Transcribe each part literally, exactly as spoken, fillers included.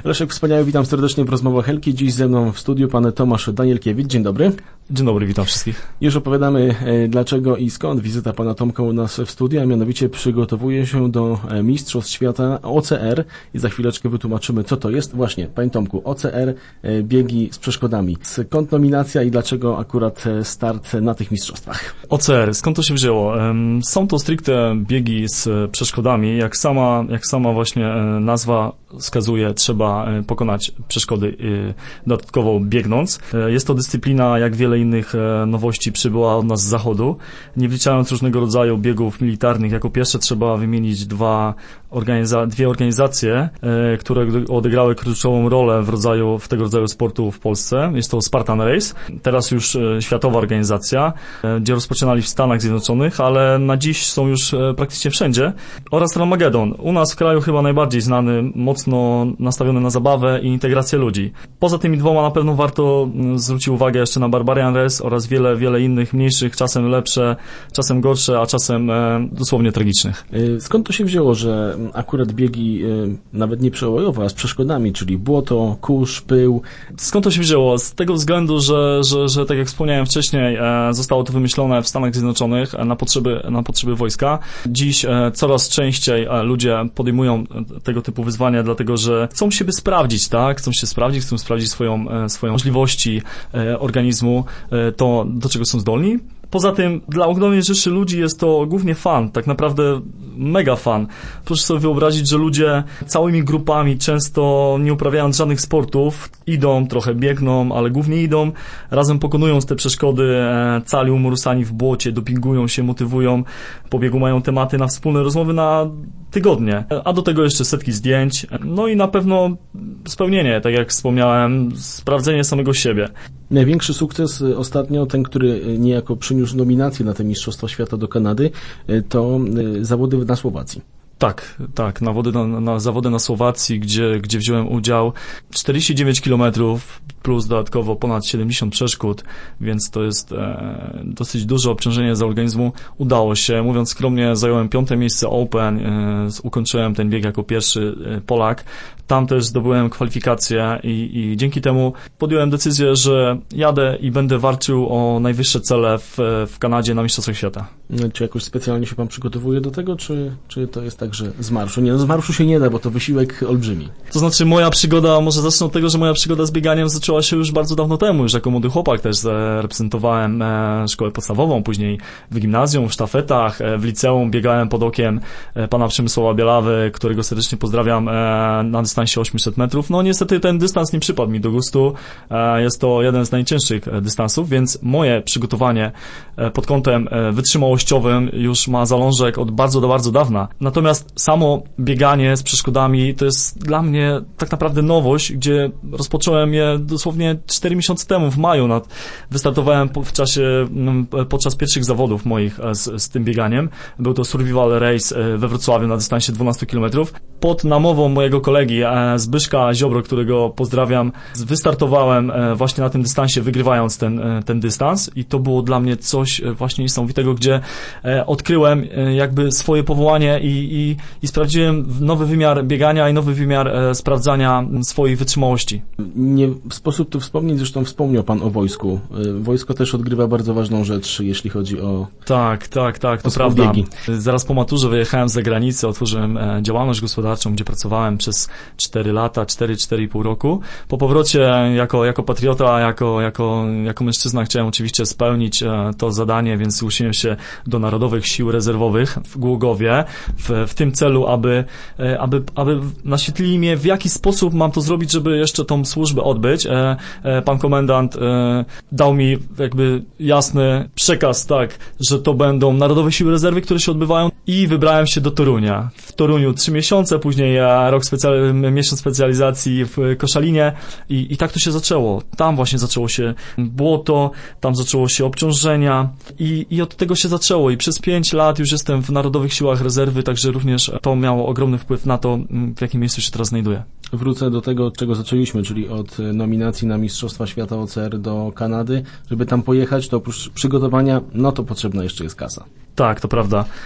Leszek Wspaniały, witam serdecznie w rozmowach Helki. Dziś ze mną w studiu pan Tomasz Danielkiewicz. Dzień dobry. Dzień dobry, witam wszystkich. Już opowiadamy dlaczego i skąd wizyta pana Tomka u nas w studiu, a mianowicie przygotowuje się do Mistrzostw Świata O C R i za chwileczkę wytłumaczymy, co to jest. Właśnie, panie Tomku, O C R, biegi z przeszkodami. Skąd nominacja i dlaczego akurat start na tych mistrzostwach? O C R, skąd to się wzięło? Są to stricte biegi z przeszkodami. Jak sama, jak sama właśnie nazwa wskazuje, trzeba pokonać przeszkody dodatkowo biegnąc. Jest to dyscyplina, jak wiele innych nowości, przybyła od nas z zachodu. Nie wliczając różnego rodzaju biegów militarnych, jako pierwsze trzeba wymienić dwa organiza- dwie organizacje, które odegrały kluczową rolę w, rodzaju, w tego rodzaju sportu w Polsce. Jest to Spartan Race, teraz już światowa organizacja, gdzie rozpoczynali w Stanach Zjednoczonych, ale na dziś są już praktycznie wszędzie. Oraz Armageddon. U nas w kraju chyba najbardziej znany, mocno nastawiony na zabawę i integrację ludzi. Poza tymi dwoma na pewno warto zwrócić uwagę jeszcze na Barbarian Race oraz wiele, wiele innych mniejszych, czasem lepsze, czasem gorsze, a czasem e, dosłownie tragicznych. Skąd to się wzięło, że akurat biegi e, nawet nie przełajowe, a z przeszkodami, czyli błoto, kurz, pył? Skąd to się wzięło? Z tego względu, że, że, że tak jak wspomniałem wcześniej, e, zostało to wymyślone w Stanach Zjednoczonych na potrzeby, na potrzeby wojska. Dziś e, coraz częściej e, ludzie podejmują tego typu wyzwania, dlatego że chcą siebie sprawdzić, tak? Chcą się sprawdzić, chcą sprawdzić swoją, e, swoją możliwości e, organizmu, e, to do czego są zdolni. Poza tym dla ogromnej rzeszy ludzi jest to głównie fan, tak naprawdę mega fan. Proszę sobie wyobrazić, że ludzie całymi grupami, często nie uprawiając żadnych sportów, idą, trochę biegną, ale głównie idą, razem pokonując te przeszkody, cali umorusani w błocie, dopingują się, motywują, po biegu mają tematy na wspólne rozmowy na tygodnie, a do tego jeszcze setki zdjęć, no i na pewno spełnienie, tak jak wspomniałem, sprawdzenie samego siebie. Największy sukces ostatnio, ten, który niejako przyniósł nominację na te Mistrzostwa Świata do Kanady, to zawody na Słowacji. Tak, tak, na, wody, na, na zawody na Słowacji, gdzie, gdzie wziąłem udział, czterdzieści dziewięć kilometrów plus dodatkowo ponad siedemdziesiąt przeszkód, więc to jest e, dosyć duże obciążenie dla organizmu. Udało się, mówiąc skromnie, zająłem piąte miejsce Open, e, ukończyłem ten bieg jako pierwszy e, Polak. Tam też zdobyłem kwalifikację i, i dzięki temu podjąłem decyzję, że jadę i będę walczył o najwyższe cele w, w Kanadzie na Mistrzostwach Świata. Czy jakoś specjalnie się pan przygotowuje do tego, czy, czy to jest tak, że z marszu? Nie, no z marszu się nie da, bo to wysiłek olbrzymi. To znaczy moja przygoda, może zacznę od tego, że moja przygoda z bieganiem zaczęła się już bardzo dawno temu. Już jako młody chłopak też reprezentowałem szkołę podstawową, później w gimnazjum, w sztafetach, w liceum biegałem pod okiem pana Przemysława Bielawy, którego serdecznie pozdrawiam, na dystansie osiemset metrów. No niestety ten dystans nie przypadł mi do gustu. Jest to jeden z najcięższych dystansów, więc moje przygotowanie pod kątem wytrzymałościowym już ma zalążek od bardzo do bardzo dawna. Natomiast samo bieganie z przeszkodami to jest dla mnie tak naprawdę nowość, gdzie rozpocząłem je dosłownie cztery miesiące temu, w maju. Nad, wystartowałem po, w czasie, podczas pierwszych zawodów moich z, z tym bieganiem. Był to survival race we Wrocławiu na dystansie dwanaście kilometrów. Pod namową mojego kolegi Zbyszka Ziobro, którego pozdrawiam, wystartowałem właśnie na tym dystansie, wygrywając ten, ten dystans i to było dla mnie coś właśnie niesamowitego, gdzie odkryłem jakby swoje powołanie i, i, i sprawdziłem nowy wymiar biegania i nowy wymiar sprawdzania swojej wytrzymałości. Nie sposób tu wspomnieć, zresztą wspomniał pan o wojsku. Wojsko też odgrywa bardzo ważną rzecz, jeśli chodzi o... Tak, tak, tak, to prawda. Biegi. Zaraz po maturze wyjechałem za granicę, otworzyłem działalność gospodarczą, gdzie pracowałem przez cztery lata, cztery, cztery i pół roku. Po powrocie jako, jako patriota, jako, jako, jako mężczyzna chciałem oczywiście spełnić to zadanie, więc zgłosiłem się do Narodowych Sił Rezerwowych w Głogowie w, w tym celu, aby, aby, aby naświetlili mnie, w jaki sposób mam to zrobić, żeby jeszcze tą służbę odbyć. Pan komendant dał mi jakby jasny przekaz, tak, że to będą Narodowe Siły Rezerwy, które się odbywają i wybrałem się do Torunia. W Toruniu trzy miesiące, później rok specjal, miesiąc specjalizacji w Koszalinie i, i tak to się zaczęło. Tam właśnie zaczęło się błoto, tam zaczęło się obciążenia i, i od tego się zaczęło i przez pięć lat już jestem w Narodowych Siłach Rezerwy, także również to miało ogromny wpływ na to, w jakim miejscu się teraz znajduję. Wrócę do tego, od czego zaczęliśmy, czyli od nominacji na Mistrzostwa Świata O C R do Kanady. Żeby tam pojechać, to oprócz przygotowania, no to potrzebna jeszcze jest kasa. Tak, to prawda.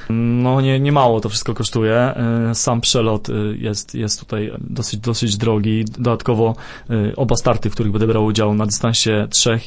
no nie, nie mało to wszystko kosztuje. Sam przelot jest, jest tutaj dosyć, dosyć drogi. Dodatkowo oba starty, w których będę brał udział na dystansie trzy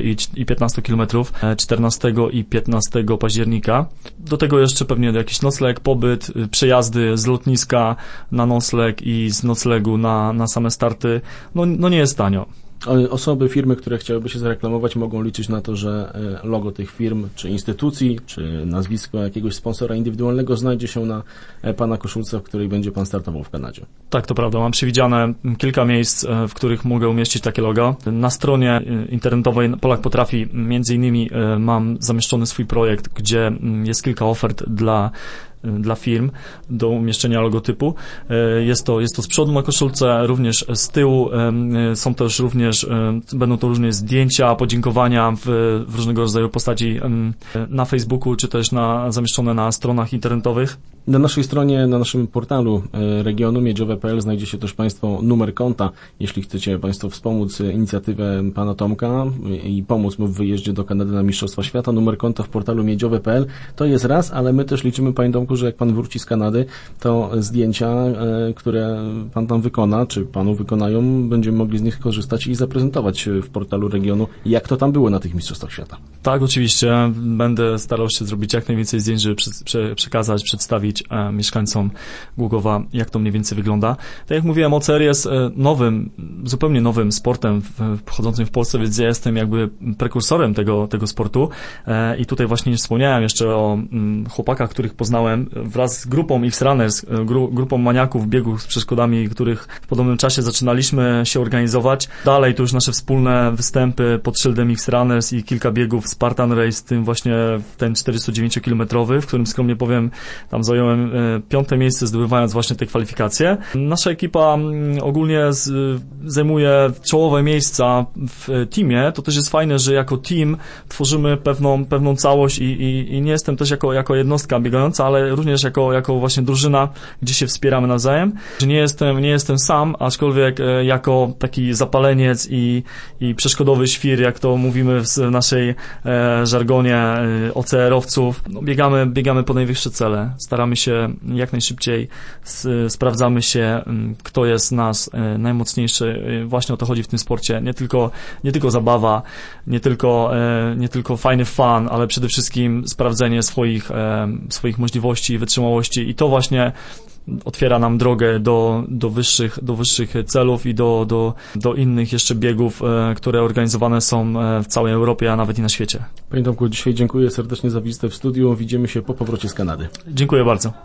i piętnaście kilometrów, czternastego i piętnastego października. Do tego jeszcze pewnie jakiś nocleg, pobyt, przejazdy z lotniska na nocleg i z noclegu na, na same starty. No, no nie jest tanio. Osoby, firmy, które chciałyby się zareklamować, mogą liczyć na to, że logo tych firm, czy instytucji, czy nazwisko jakiegoś sponsora indywidualnego znajdzie się na pana koszulce, w której będzie pan startował w Kanadzie. Tak, to prawda. Mam przewidziane kilka miejsc, w których mogę umieścić takie logo. Na stronie internetowej Polak Potrafi między innymi mam zamieszczony swój projekt, gdzie jest kilka ofert dla dla firm do umieszczenia logotypu. Jest to, jest to z przodu na koszulce, również z tyłu. Są też również, będą to również zdjęcia, podziękowania w, w różnego rodzaju postaci na Facebooku, czy też na, zamieszczone na stronach internetowych. Na naszej stronie, na naszym portalu regionu miedziowe kropka p l znajdziecie też Państwo numer konta, jeśli chcecie Państwo wspomóc inicjatywę pana Tomka i pomóc mu w wyjeździe do Kanady na Mistrzostwa Świata. Numer konta w portalu miedziowe kropka p l to jest raz, ale my też liczymy, panie Tomku, że jak pan wróci z Kanady, to zdjęcia, które pan tam wykona, czy panu wykonają, będziemy mogli z nich korzystać i zaprezentować w portalu regionu, jak to tam było na tych Mistrzostwach Świata. Tak, oczywiście. Będę starał się zrobić jak najwięcej zdjęć, żeby przekazać, przedstawić mieszkańcom Głogowa, jak to mniej więcej wygląda. Tak jak mówiłem, O C R jest nowym, zupełnie nowym sportem wchodzącym w Polsce, więc ja jestem jakby prekursorem tego, tego sportu i tutaj właśnie wspomniałem jeszcze o chłopakach, których poznałem wraz z grupą X-Runners, gru, grupą maniaków biegów z przeszkodami, których w podobnym czasie zaczynaliśmy się organizować. Dalej to już nasze wspólne występy pod szyldem X-Runners i kilka biegów Spartan Race, w tym właśnie ten czterystodziewięciokilometrowy, w którym skromnie powiem, tam zająłem piąte miejsce, zdobywając właśnie te kwalifikacje. Nasza ekipa ogólnie z, zajmuje czołowe miejsca w teamie. To też jest fajne, że jako team tworzymy pewną, pewną całość i, i, i nie jestem też jako, jako jednostka biegająca, ale również jako, jako właśnie drużyna, gdzie się wspieramy nawzajem. Nie jestem, nie jestem sam, aczkolwiek jako taki zapaleniec i, i przeszkodowy świr, jak to mówimy w naszej e, żargonie e, O C R-owców, no, biegamy, biegamy po najwyższe cele. Staramy się jak najszybciej, s, sprawdzamy się, kto jest z nas e, najmocniejszy. Właśnie o to chodzi w tym sporcie. Nie tylko, nie tylko zabawa, nie tylko, e, nie tylko fajny fan, ale przede wszystkim sprawdzenie swoich, e, swoich możliwości, wytrzymałości i to właśnie otwiera nam drogę do, do, wyższych, do wyższych celów i do, do, do innych jeszcze biegów, e, które organizowane są w całej Europie, a nawet i na świecie. Panie Tomku, dzisiaj dziękuję serdecznie za wizytę w studiu. Widzimy się po powrocie z Kanady. Dziękuję bardzo.